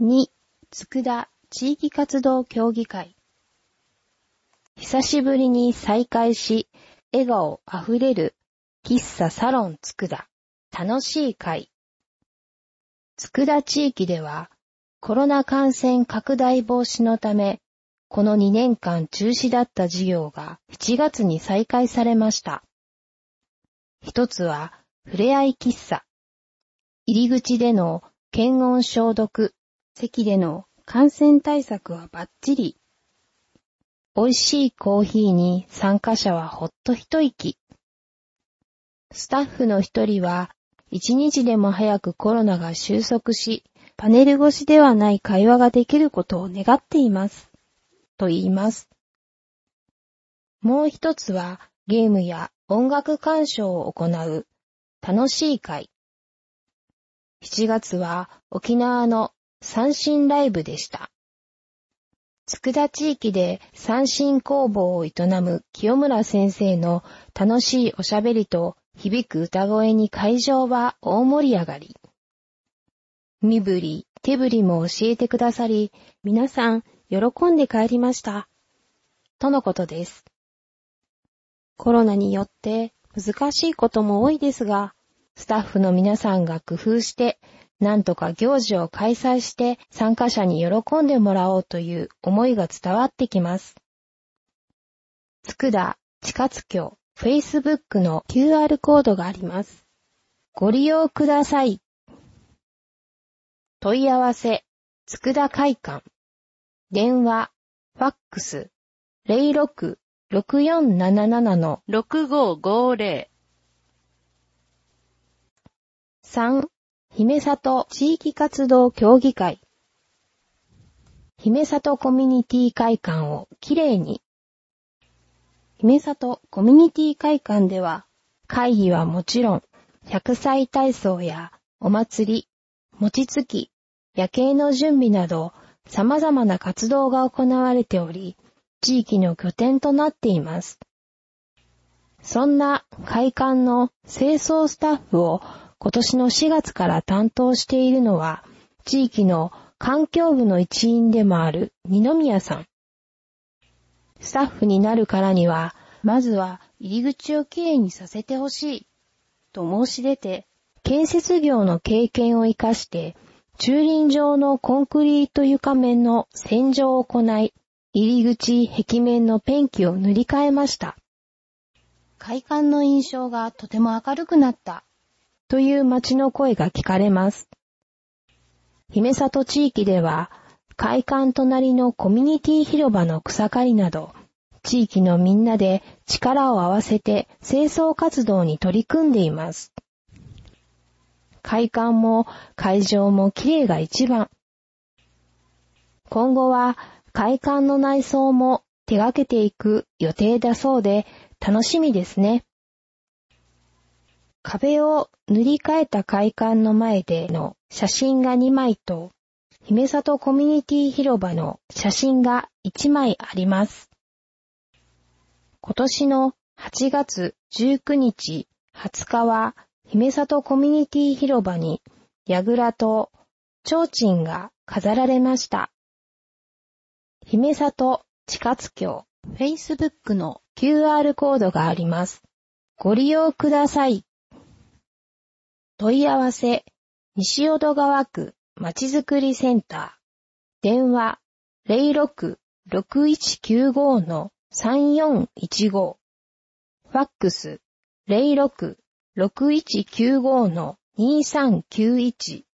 2、佃地域活動協議会。久しぶりに再会し、笑顔あふれる喫茶サロン佃楽しい会。佃地域ではコロナ感染拡大防止のため、この2年間中止だった事業が7月に再開されました。一つはふれあい喫茶。入り口での検温消毒、席での感染対策はバッチリ。美味しいコーヒーに参加者はほっと一息。スタッフの一人は、一日でも早くコロナが収束し、パネル越しではない会話ができることを願っています。と言います。もう一つは、ゲームや音楽鑑賞を行う楽しい会。7月は沖縄の三線ライブでした。佃地域で三線工房を営む清村先生の楽しいおしゃべりと響く歌声に会場は大盛り上がり。身振り、手振りも教えてくださり、皆さん喜んで帰りました。とのことです。コロナによって難しいことも多いですが、スタッフの皆さんが工夫して、なんとか行事を開催して参加者に喜んでもらおうという思いが伝わってきます。佃地下津峡 Facebook の QR コードがあります。ご利用ください。問い合わせ、佃会館。電話、ファックス、06-6477-6550。3、姫里地域活動協議会。姫里コミュニティ会館をきれいに。姫里コミュニティ会館では、会議はもちろん、100歳体操やお祭り、餅つき、夜景の準備など、様々な活動が行われており、地域の拠点となっています。そんな会館の清掃スタッフを今年の4月から担当しているのは、地域の環境部の一員でもある二宮さん。スタッフになるからには、まずは入り口をきれいにさせてほしい、と申し出て、建設業の経験を生かして、駐輪場のコンクリート床面の洗浄を行い、入り口壁面のペンキを塗り替えました。会館の印象がとても明るくなった。という町の声が聞かれます。姫里地域では、会館隣のコミュニティ広場の草刈りなど、地域のみんなで力を合わせて清掃活動に取り組んでいます。会館も会場もきれいが一番。今後は会館の内装も手掛けていく予定だそうで楽しみですね。壁を塗り替えた会館の前での写真が2枚と、姫里コミュニティ広場の写真が1枚あります。今年の8月19日、20日は、姫里コミュニティ広場に、櫓と提灯が飾られました。姫里地下津峡 Facebook の QR コードがあります。ご利用ください。問い合わせ、西淀川区まちづくりセンター。電話、06-6195-3415。ファックス、06-6195-2391。